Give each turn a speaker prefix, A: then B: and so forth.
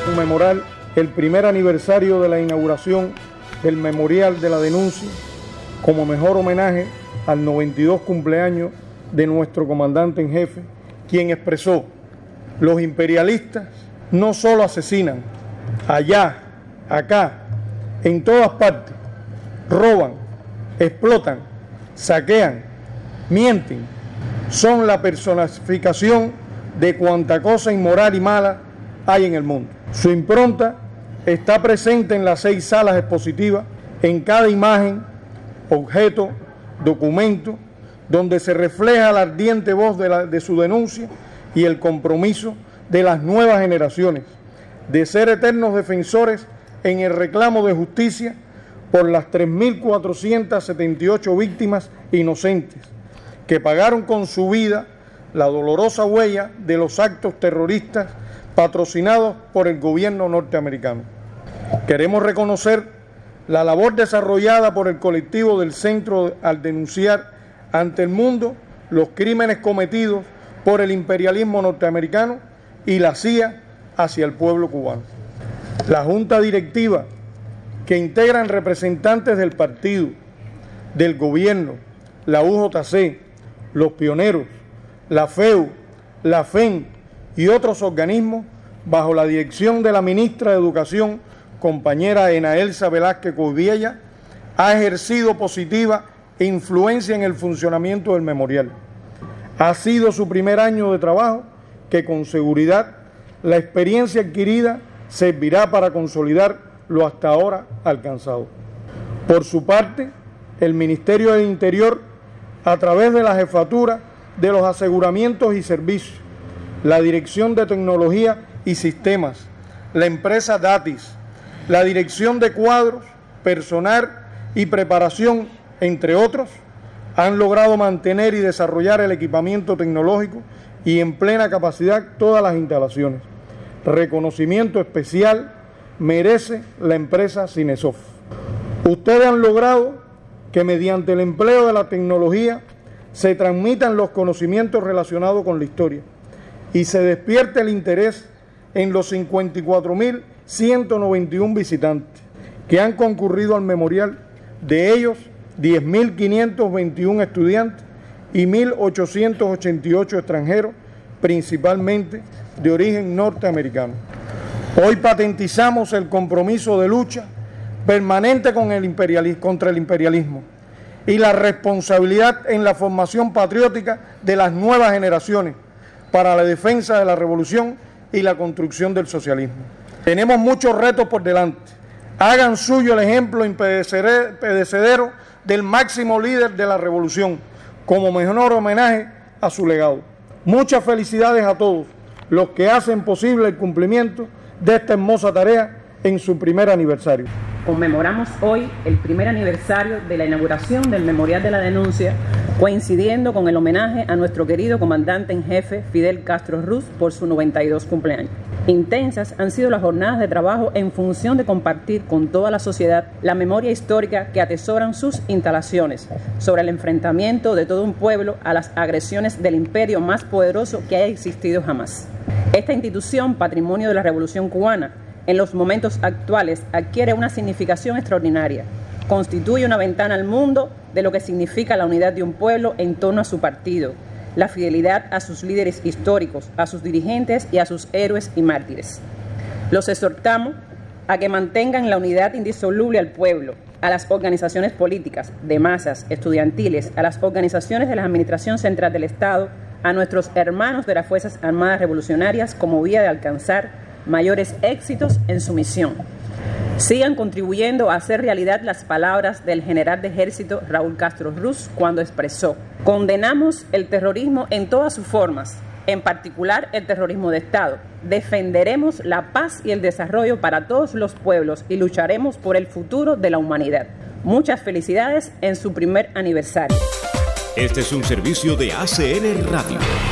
A: conmemorar el primer aniversario de la inauguración del Memorial de la Denuncia como mejor homenaje al 92 cumpleaños de nuestro comandante en jefe, quien expresó: los imperialistas no solo asesinan, allá, acá, en todas partes, roban, explotan, saquean, mienten, son la personificación de cuanta cosa inmoral y mala hay en el mundo. Su impronta está presente en las 6 salas expositivas, en cada imagen, objeto, documento, donde se refleja la ardiente voz de su denuncia y el compromiso de las nuevas generaciones de ser eternos defensores en el reclamo de justicia por las 3.478 víctimas inocentes que pagaron con su vida la dolorosa huella de los actos terroristas patrocinados por el gobierno norteamericano. Queremos reconocer la labor desarrollada por el colectivo del Centro al denunciar ante el mundo los crímenes cometidos por el imperialismo norteamericano y la CIA hacia el pueblo cubano. La Junta Directiva, que integran representantes del partido, del gobierno, la UJC, los pioneros, la FEU, la FEN y otros organismos, bajo la dirección de la ministra de Educación, compañera Enaelsa Velázquez Coviella, ha ejercido positiva influencia en el funcionamiento del memorial. Ha sido su primer año de trabajo que con seguridad la experiencia adquirida servirá para consolidar lo hasta ahora alcanzado. Por su parte, el Ministerio del Interior, a través de la Jefatura de los Aseguramientos y Servicios, la Dirección de Tecnología y Sistemas, la empresa Datis, la Dirección de Cuadros, Personal y Preparación, entre otros, han logrado mantener y desarrollar el equipamiento tecnológico y en plena capacidad todas las instalaciones. Reconocimiento especial merece la empresa Cinesoft. Ustedes han logrado que mediante el empleo de la tecnología se transmitan los conocimientos relacionados con la historia y se despierte el interés en los 54.191 visitantes que han concurrido al memorial, de ellos 10.521 estudiantes y 1.888 extranjeros, principalmente de origen norteamericano. Hoy patentizamos el compromiso de lucha permanente contra el imperialismo y la responsabilidad en la formación patriótica de las nuevas generaciones para la defensa de la revolución y la construcción del socialismo. Tenemos muchos retos por delante. Hagan suyo el ejemplo impedecedero del máximo líder de la revolución, como mejor homenaje a su legado. Muchas felicidades a todos los que hacen posible el cumplimiento de esta hermosa tarea en su primer aniversario.
B: Conmemoramos hoy el primer aniversario de la inauguración del Memorial de la Denuncia, coincidiendo con el homenaje a nuestro querido comandante en jefe Fidel Castro Ruz por su 92 cumpleaños. Intensas han sido las jornadas de trabajo en función de compartir con toda la sociedad la memoria histórica que atesoran sus instalaciones sobre el enfrentamiento de todo un pueblo a las agresiones del imperio más poderoso que haya existido jamás. Esta institución, patrimonio de la Revolución Cubana, en los momentos actuales adquiere una significación extraordinaria. Constituye una ventana al mundo de lo que significa la unidad de un pueblo en torno a su partido, la fidelidad a sus líderes históricos, a sus dirigentes y a sus héroes y mártires. Los exhortamos a que mantengan la unidad indisoluble al pueblo, a las organizaciones políticas, de masas, estudiantiles, a las organizaciones de la Administración Central del Estado, a nuestros hermanos de las Fuerzas Armadas Revolucionarias como vía de alcanzar mayores éxitos en su misión. Sigan contribuyendo a hacer realidad las palabras del general de ejército Raúl Castro Ruz cuando expresó: condenamos el terrorismo en todas sus formas, en particular el terrorismo de Estado. Defenderemos la paz y el desarrollo para todos los pueblos y lucharemos por el futuro de la humanidad. Muchas felicidades en su primer aniversario.
C: Este es un servicio de ACN Radio.